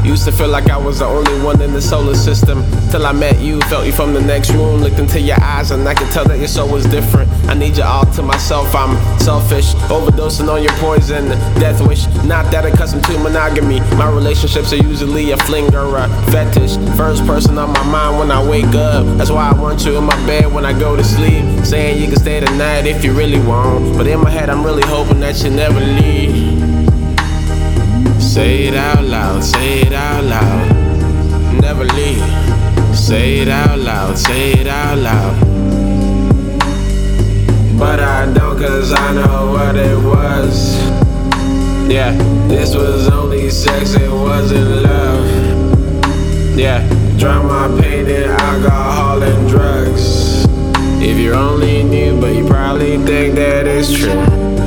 Used to feel like I was the only one in the solar system, till I met you, felt you from the next room, looked into your eyes and I could tell that your soul was different. I need you all to myself, I'm selfish, overdosing on your poison, death wish. Not that accustomed to monogamy, my relationships are usually a fling or a fetish. First person on my mind when I wake up, that's why I want you in my bed when I go to sleep, saying you can stay the night if you really want, but in my head I'm really hoping that you never leave. Say it out loud, say it out loud, never leave. Say it out loud, say it out loud. But I don't, cause I know what it was. Yeah, this was only sex, it wasn't love. Yeah, drown my pain in alcohol and drugs. If you only knew, but you probably think that it's true.